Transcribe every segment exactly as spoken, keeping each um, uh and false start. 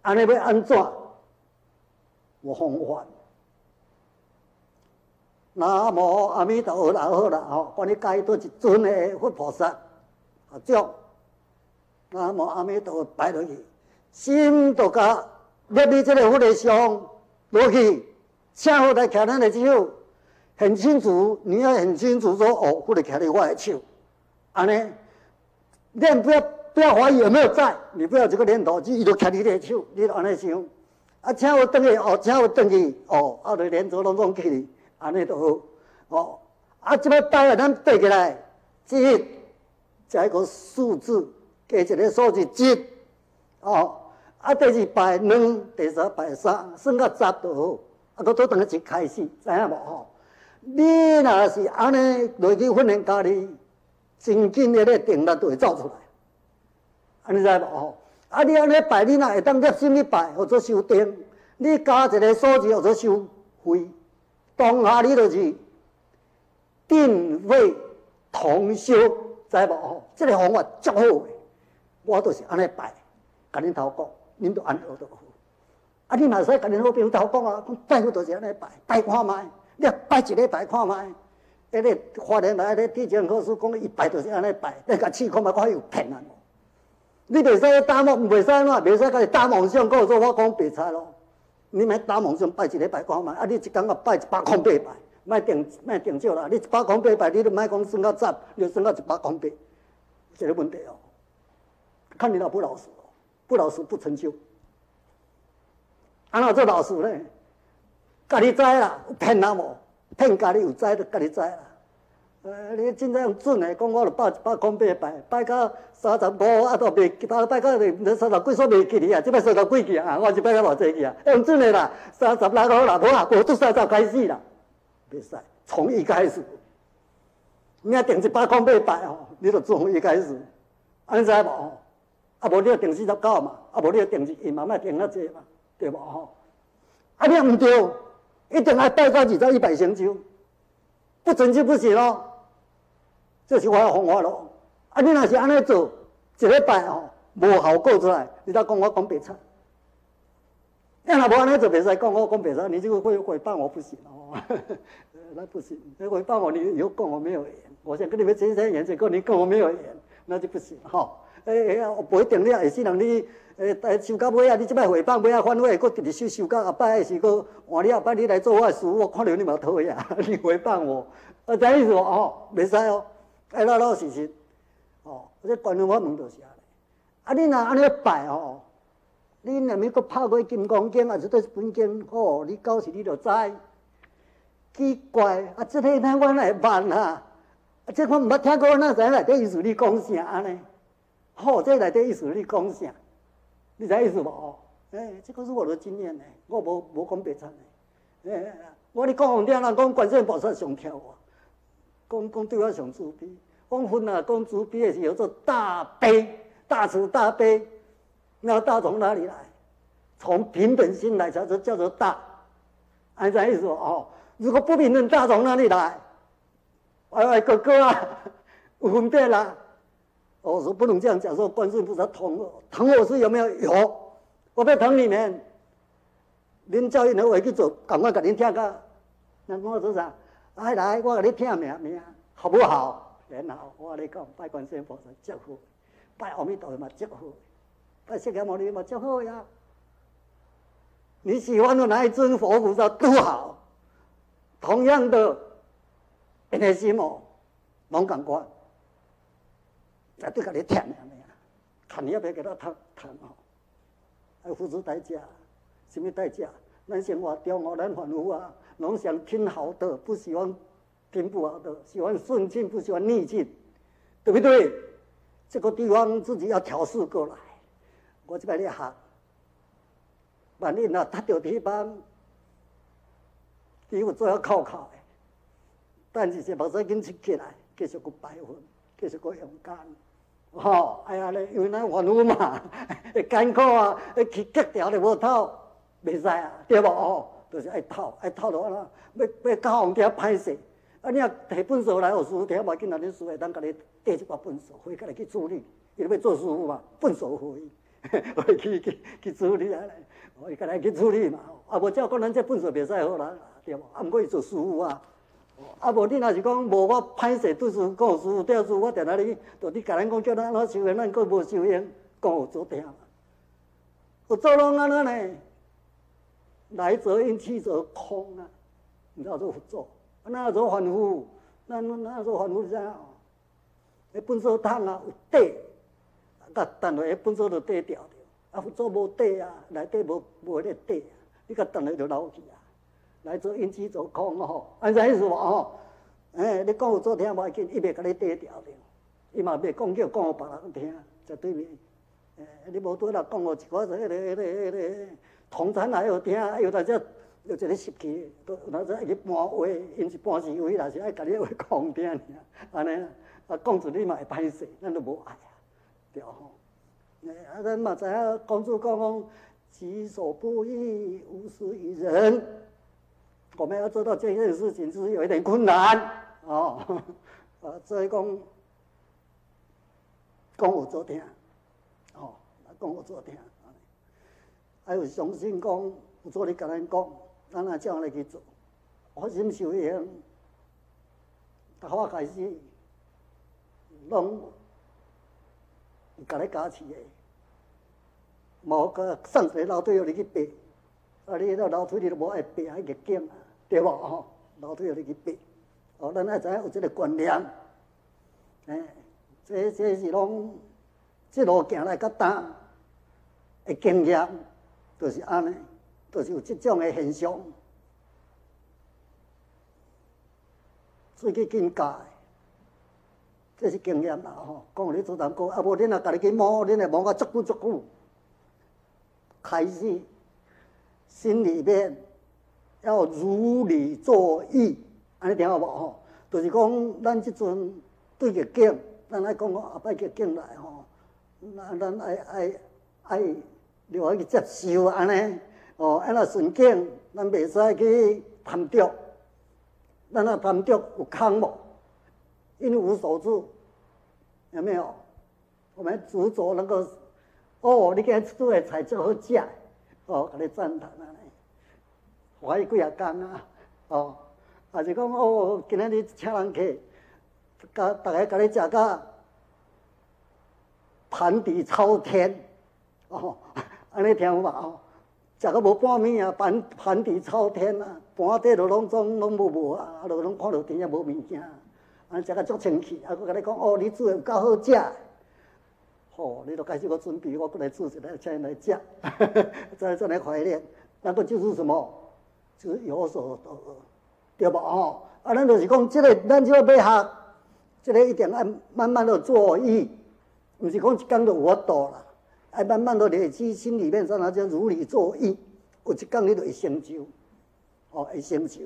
安尼要安怎？有方法。南无阿弥陀佛啦，好啦，吼，帮你解倒一尊的佛菩萨，啊，种。南无阿弥陀佛摆落去，心就甲捏你这个佛的像落去，请佛来徛咱的手，很清楚，你要很清楚说，哦，佛来徛在我的手，安尼，念不要不要怀疑有没有在，你不要这个念头，伊就徛你的手，你就安尼想，啊，请佛转去，哦，请佛转去，哦，啊，就连做拢拢去，安尼就好，哦，啊，即摆摆啊，咱对起来，一加一个数字。加一个数字一，哦，啊，第二排两，第三排三，算到十就好。啊，都都等于一开始，知影无吼？你若是安尼落去训练家己，真紧的咧定力就会走出来。安尼知无吼？啊，你安尼排，你若会当接什么排，或者修定，你加一个数字或者收费，当下你就是定位同修，知无吼？这个方法足好诶。我都是安尼拜，甲恁头讲，恁都安学就好。啊，你嘛使甲恁好朋友头讲啊，讲拜佛就是安尼拜，拜看卖，你拜一礼拜看卖。迄个花莲来迄个地检科师讲，伊拜就是安尼拜，你甲试看卖，看有骗人无？你袂使打妄，袂使哪，袂使甲伊打妄想，讲说我讲白菜咯。你莫打妄想，拜一礼拜看卖，啊，你一工啊拜一百空八拜，莫定莫定少啦。你一百空八拜，你都莫讲算到十，你算到一百空八，这个问题哦。看你老不老实，不老实不成就。安怎做老实呢？家己知啦，骗人无？骗家己有知就家己知啦。呃，你真正用准的，讲我著拜一百空八拜，拜到三十五，啊，都袂，拜拜到你三十几岁袂记哩啊，即摆三十几去啊，我即摆到偌济去啊？用准的啦，三十六个啦，无啦，无拄三十开始啦，袂使，从一开始。你要定一百空八拜吼，你著从一开始，安尼知无？啊，无你要定四十九嘛，啊，无你要定一亿嘛，莫定遐济嘛，对无吼？啊，你毋对，一定要拜到二十一百成就，不成就不行咯。这是我的方法咯。啊，你若是安尼做，一礼拜吼无效果出来，你再讲我讲白菜。你若无安尼做，袂使讲我讲白菜，你这个会诽谤我不行哦。那不行，你诽谤我，你以后跟我没有缘。我想跟你们结成缘，结果你跟我没有缘，那就不行哈。诶、欸，不一定你下世人你诶，修到尾啊，你即摆诽谤尾啊反悔，搁直直修修到后摆是搁换你后摆你来做我的师傅，我看到你嘛讨厌，你诽谤我，啊，知意思无？哦，袂使哦，爱老老实实，哦，这观念我问就是安尼。啊，你若安尼拜哦，你若要搁拍过金刚经啊，是对本经哦，你到时你就知。奇怪，啊，这个咱我哪会捌啊？啊，这我毋捌听过，哪知内底意思你讲啥安尼？好，这内底意思你讲啥？你知意思无？诶、欸，这个是我的经验呢，我无无讲白惨的。诶、欸，我你讲红点人讲观世音菩萨上跳我，讲讲对我上慈悲。讲分啊，讲慈悲的是叫做大悲，大慈大悲。那大从哪里来？从平等心来，才是叫做大。安知意思哦？如果不平等，大从哪里来？哎哎，哥哥啊，有分别啦。我说不能这样讲，说观世音菩萨疼我，疼我是有没有？有，我在疼你们。恁教育人会去做，赶快给恁听个。那我做啥？来来，我给你听名名，好不好？很好，我跟你讲，拜观世音菩萨足好，拜阿弥陀佛嘛足好，拜释迦牟尼嘛足好呀。你喜欢的哪一尊佛菩萨都好，同样的，因的心哦，拢共款。绝对甲你舔的安尼啊！看你要不要给他谈谈哦？要付出代价，什么代价？咱生活中哦，咱凡夫啊，拢想听好的，不喜欢听不好的，喜欢顺境，不喜欢逆境，对不对？这个地方自己要调试过来。我这边咧学，万一若读到地方，伊有做要考考的，但是是目使紧出起来，继续去拜佛，继续去勇敢。吼、哦，哎呀咧，因为咱凡夫嘛，会艰苦啊，会去结条咧无透，袂使啊，对无？哦，就是爱透，爱透落啦，要要教红条歹势。啊，你若摕本数来，互师傅听，无要紧啊，恁师傅会当甲你缀一寡本数，回家来去处理。伊要做师傅嘛，本数回， 我去去去处理啊，我伊家来去处理嘛。啊，无照讲咱这本事袂使好人，对无？啊，毋过伊做师傅啊。啊，无你若是讲无我歹势对师讲师傅对师傅，我定定哩，就你甲咱讲叫咱安怎修行，咱佫无修行，讲有做听嘛。有做拢安尼呢？来则阴，去则空啊！你知道做佛做，那做凡夫，那那做凡夫是怎样？迄本座桶啊有底，甲弹落，迄本座就底掉着。啊，佛座无底啊，内底无无迄个底啊，你甲弹落就流去啊。来则阴，去则空吼，安怎意思无吼？哎，你讲有做听无要紧，伊袂甲你底掉着，伊嘛袂讲叫讲互别人听，绝对袂。哎，你无对啦，讲互一寡迄个迄个迄个同产来互听，有当只有一个习气，有当只去搬话，因是搬是话，若是爱甲你话讲听尔，安尼啊，讲出你嘛会歹势，咱都无爱啊，对吼。哎，啊，咱嘛知影，公主讲讲，己所不欲，勿施于人。我们要做到这件事情，就是有一点困难哦。啊，所以讲，讲有做听，哦，讲有做听。还有相信讲，有做你甲咱讲，咱也照来去做。发心修行，逐法开始，拢有甲你加持的，无个送一个楼梯互你去爬，啊，你迄楼梯你都无爱爬，爱入境啊。对无吼？楼梯互你去爬，哦，咱爱知影有即个观念，哎，这这是拢即路行来较担的经验，就是安尼，就是有即种的现象。最去境界，这是经验啦吼。讲你做淡薄，啊无恁若家己去摸，恁会摸甲足久足久，开始心里面。要如理作意，安尼听有无吼？就是讲，咱即阵对个境，咱爱讲讲后摆个境来吼，咱咱爱爱爱了爱去接受安尼，哦，安那顺境，咱袂使去贪着，咱那贪着有空无？因无所住，有没有？我们执着能够，哦，你今日煮的菜真好食，哦，给你赞叹啊！花伊几啊工啊，哦，也是讲哦，今仔日请人客，甲大家甲你食甲盘底朝天，哦，安尼听有嘛哦？食到无半暝啊，盘盘底朝天啊，盘底就拢总拢无无啊，啊，就拢看到天也无物件，安尼食甲足清气，啊，佮甲你讲哦，你煮的有够好食，哦，你就开始我准备，我过来煮一个请来食，再再来怀念，那个就是什么？就是有所得，对吧？吼，啊，咱就是讲，这个咱这个要学，这个一定要慢慢的做意，不是讲一天就有法度啦，要慢慢的累积心里面，让它叫如理作意，有一天你就会成就，哦，会成就。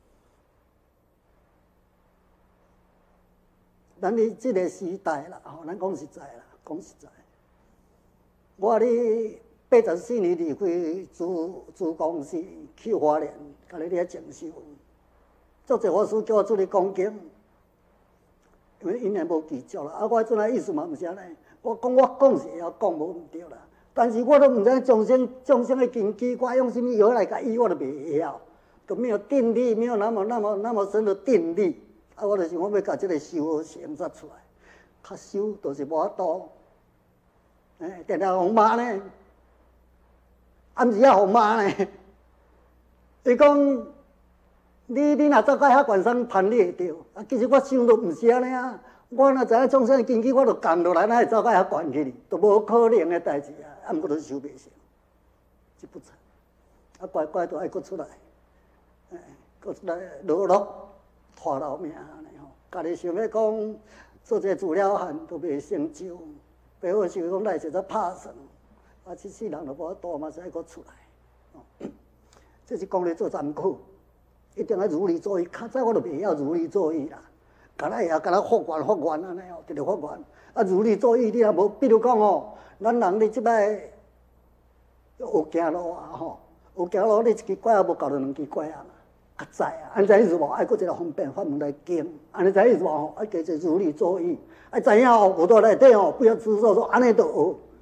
咱伫这个时代啦，吼，咱讲实在啦，讲实在，我哩。八十四年离开珠珠公司去花莲，甲你咧静修。足侪法师叫我出去讲经，因为因也无记住啦。啊，我阵个意思嘛，毋是安尼。我讲我讲是会晓讲，无毋对啦。但是我都毋知众生众生的根基，我用什么药来甲医，我都袂会晓。都没有定力，没有那么那么那么深的定力。啊，我就是我要甲这个修行才出来。较修就是无法度，哎，定定互骂呢。啊，毋是遐互骂呢？伊讲你你若走到遐悬山攀你会着，啊，其实我想都毋是安尼啊。我若知影众生的根基，我就降落来，哪会走到遐悬去哩？都无可能的代志啊！啊，毋过都修袂成，这不成。啊，乖乖都爱搁出来，哎，搁出来落落拖老命安尼吼。家己想要讲做这资料汉都袂成就，背后想讲来是在拍算。啊，这世人就无法度嘛，才搁出来。哦，这是讲咧做艰苦，一定要如理作意。较早我就袂晓如理作意啦，敢若会晓，敢若发愿发愿安尼哦，直直发愿。啊，如理作意你若无，比如讲哦，咱人你即摆学行路啊吼，学行路你一支拐啊无够就两支拐啊嘛，较早啊，安知意思无？爱搁一个方便法门来经，安尼知意思无？吼，爱加一如理作意，爱知影哦，有道内底哦，不要执着说安尼就学。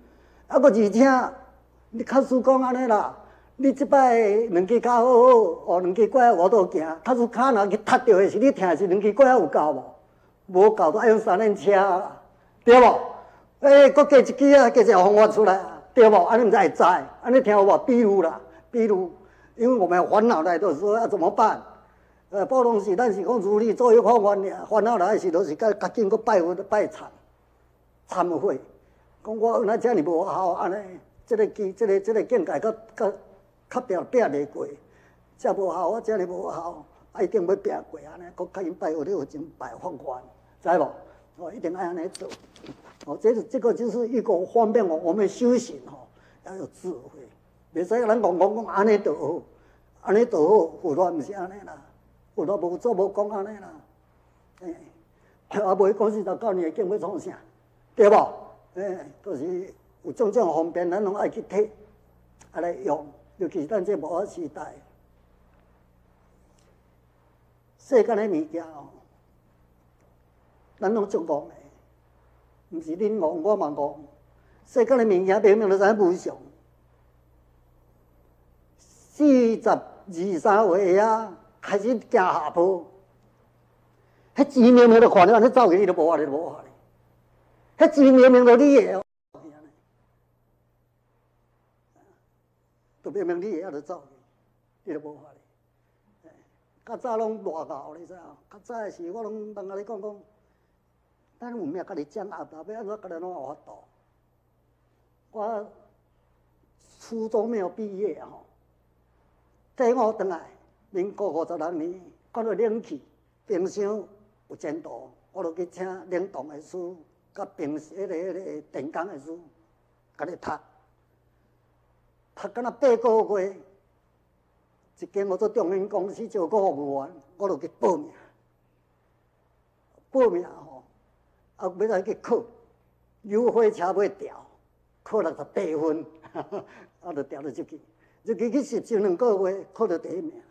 啊，搁而且你卡叔讲安尼啦，你即摆两支脚好好，哦，两支拐我都行。卡叔骹若去踢着的是你听是两支拐有够无？无够都爱用三轮车啦，对无？诶，搁加一支啊，加一个方法出来，对无？安尼毋才会知，安尼听有无？比如啦，比如，因为我们烦恼来都说要怎么办？呃，报东西，咱是讲如理作业方法尔，烦恼来时都是甲甲紧搁拜佛拜忏，忏悔，讲我原来遮尔无效，安尼，即个机，即个即个境界，甲甲较拼拼袂过，遮无效，我遮尔无效，啊一定要拼过安尼，搁甲因拜佛了有真拜法愿，知无？哦，一定爱安尼做。哦，这是这个就是一个方便我我们修行吼，要有智慧，袂使咱讲讲讲安尼就好，安尼就好，佛陀毋是安尼啦。佛陀无做无讲安尼啦，诶，啊，袂讲四十九年的经要创啥，对无？诶，都、就是有种种方便，咱拢爱去摕，爱来用。尤其是咱这无法时代，世间的物件哦，咱拢足戆的，毋是恁戆，我嘛戆。世间的物件明明就知影无常，四十二三岁啊。开始行下坡，迄钱明明就看着安尼走去，伊都无法哩，无法哩。迄钱明明就你的哦，都明明你的，啊，就走去，伊都无法哩。较早拢偌熬，你知影？较早的时我拢当甲你讲讲，咱有命家己掌握，后要安怎家己拢有法度。我初中没有毕业吼，第五转来。民国五十六年，看到冷气冰箱有前途，我就去请冷冻的书，甲冰迄个迄个电工的书，甲你读，读敢若八个月，一间我做中银公司招个服务员，我就去报名，报名吼，啊，要来去考，油火车要调，考六十八分，啊，就调了入去，入去去实习两个月，考到第一名。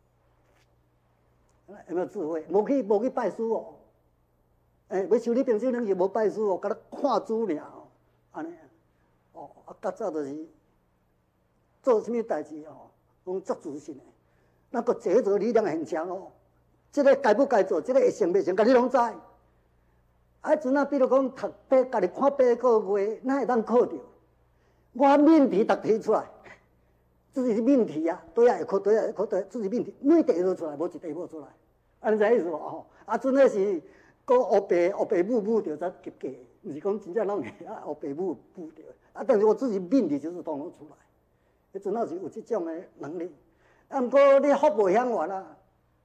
有没有智慧？无去无去拜师哦，诶、欸，要修理冰箱冷气无拜师哦，甲你看资尔哦，安尼哦，啊，较早就是做啥物代志哦，拢足自信的，那个坐坐力量很强哦，即、这个该不该做，即、这个会成袂成，家己拢知。啊，阵啊，比如讲读八，家己看八个月，哪会当考着？我命题答题出来，自己的命题啊，对啊会考，对啊会考，对自己命题每题都出来，无一题无出来。安尼意思无吼？啊，阵迄是搁学爸学爸母母着才及格，毋是讲真正拢会啊学爸母母着。啊，但是我自己命题就是当得出来，迄阵啊是有即种的能力。啊，毋过你学袂晓完啊，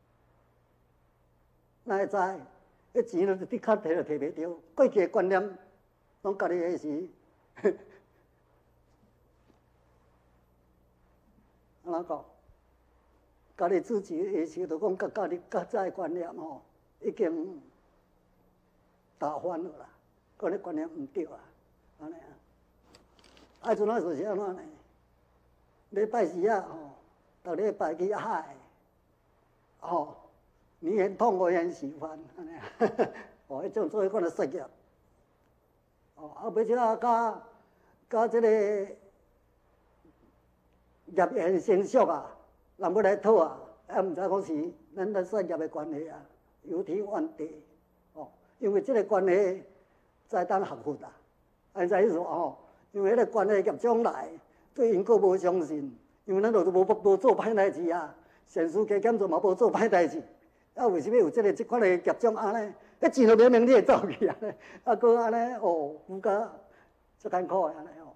哪会知？迄钱就你卡摕就摕袂着。过去的观念，拢家己迄时，安怎讲？家己自己下时就讲，甲家己较早的观念吼，已经打翻了啦。个咧观念毋对啊，安尼啊。啊，阵啊就是安怎呢？礼拜四啊吼，逐礼拜去海，吼，你很痛，我很喜欢，安尼啊。哦，迄种做迄款的实业。哦，啊，尾仔甲甲即个业缘成熟啊。人要来讨啊，啊，毋知讲是咱咱产业的关系啊，有天怨地哦，因为即个关系才当合法啊，安知意思哦？因为迄个关系业障来，对因个无相信，因为咱就无无做歹代志啊，善事加减做嘛无做歹代志，啊，为什么有即个即款的业障安尼？迄钱就明明你会走去安尼，啊，搁安尼哦，有甲足艰苦的安尼哦，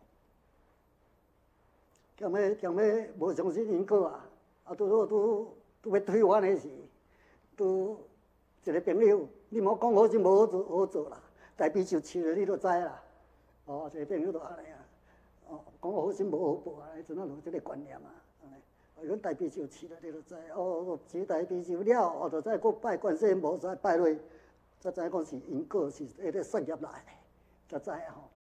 兼要兼要无相信因果啊。啊，拄好拄拄要退返的时，拄一个朋友，你莫讲好心无好做好做啦，大悲咒吃了你就知啦。哦，一个朋友就安尼啊，哦，讲好心无好报啊，迄阵啊有即个观念啊，安尼。哦，阮大悲咒吃了你就知，哦，吃大悲咒了，哦，就再过拜观世音菩萨拜落，才知讲是因果是迄个善业来，才知吼。